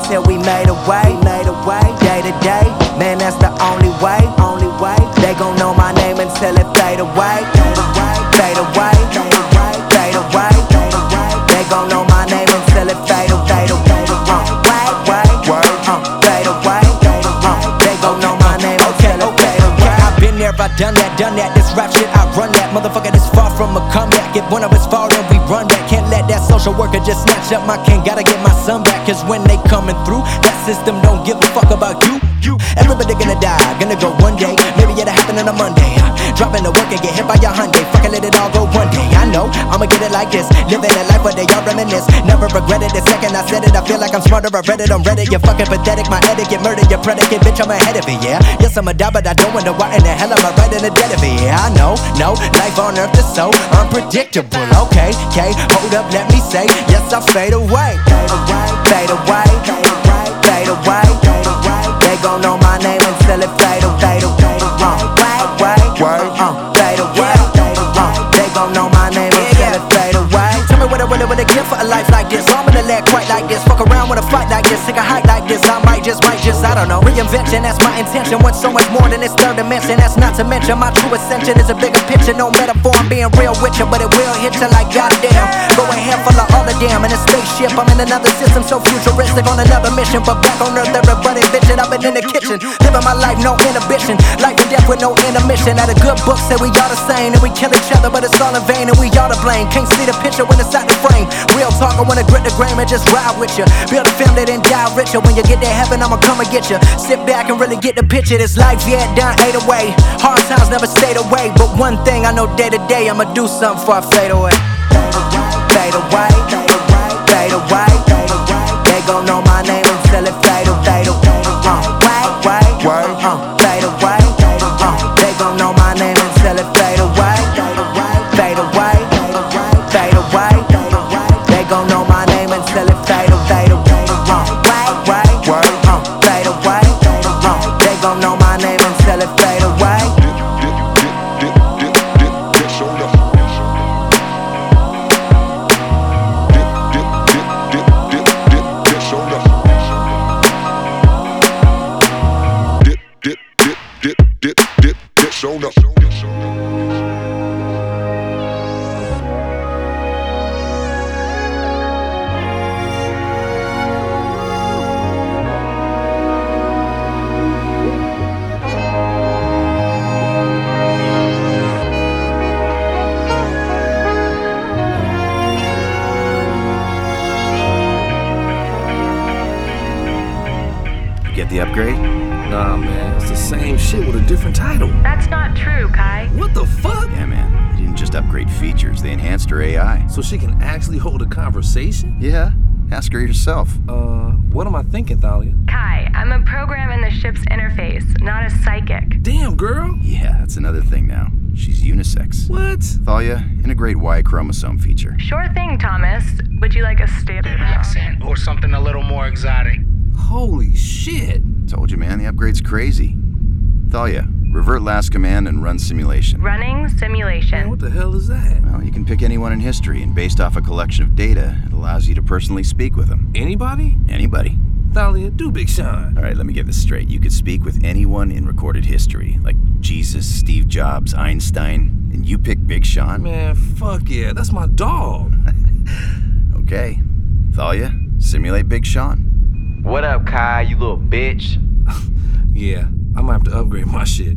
till we made a way. Day to day, man, that's the only way. They gon' know my name until it fade away. Fade away, fade away. They gon' know my name until it fade away. Fade away, they gon' know my name until it fade away. I've been there, I done that. This rap shit, I run that. Motherfucker, this far from a comeback. If one of us fall, then we run back. Can't let that social worker just snatch up my king. Gotta get my son back, cause when they coming through, that system don't give a fuck about you. Everybody gonna die, gonna go one day. Maybe it'll happen on a Monday. Dropping the work and get hit by your Hyundai. Fucking let it all go one day. I know, I'ma get it like this. Living a life where they all reminisce. Never regret it the second I said it. I feel like I'm smarter, I read it on Reddit. You're fucking pathetic, my etiquette, murder your predicate. Bitch, I'm ahead of it, yeah. Yes, I'ma die, but I don't wonder why in the hell am I right in the dead of it. Yeah, I know, no, life on earth is so unpredictable. Okay, hold up, let me say, yes, I fade away. Fade away, fade away. They gon' know my name until it fade away. Fade away, they gon' know my name until it fade away. Tell me what I really care for a life like this. I'm gonna let quite like this. Fuck around with a fight like this. Take a hike like this. I might just, I don't know. Reinvention, that's my intention. Want so much more than this third dimension. That's not to mention my true ascension is a bigger picture. No metaphor, I'm being real with you, but it will hit you like goddamn. Go ahead, full of all the damn. In a spaceship, I'm in another system so futuristic. On another mission, but back on earth, everybody bitchin'. I've been in the kitchen, living my life, no inhibition. Life and death with no intermission. At a good book said we all the same, and we kill each other, but it's all in vain, and we all to blame. Can't see the picture when it's out the frame. Real talk, I wanna grit the grain and just ride with you. Build a family, then die richer. When you get to heaven, I'ma come and get you. Sit back and really get the picture. This life, yeah, done ate away. Hard times never stayed away, but one thing I know day to day, I'ma do something before I fade away. Fade away, fade away. They gon' know my name until it fade away. Fade away, they gon' know my name until it fade away. Fade away, fade away. They gon' know my name until it fade away. Fade away, they gon' know my name until it fade away. Show up. Get the upgrade? Nah, man, it's the same shit with a different title. That's not true, Kai. What the fuck? Yeah, man. You didn't just upgrade features, they enhanced her AI. So she can actually hold a conversation? Yeah, ask her yourself. What am I thinking, Thalia? Kai, I'm a program in the ship's interface, not a psychic. Damn, girl. Yeah, that's another thing now. She's unisex. What? Thalia, integrate Y chromosome feature. Sure thing, Thomas. Would you like a standard accent or something a little more exotic? Holy shit. Told you, man, the upgrade's crazy. Thalia, revert last command and run simulation. Running simulation. Man, what the hell is that? Well, you can pick anyone in history, and based off a collection of data, it allows you to personally speak with them. Anybody? Anybody. Thalia, do Big Sean. All right, let me get this straight. You could speak with anyone in recorded history, like Jesus, Steve Jobs, Einstein, and you pick Big Sean? Man, fuck yeah, that's my dog. Okay. Thalia, simulate Big Sean. What up, Kai, you little bitch? Yeah, I might have to upgrade my shit.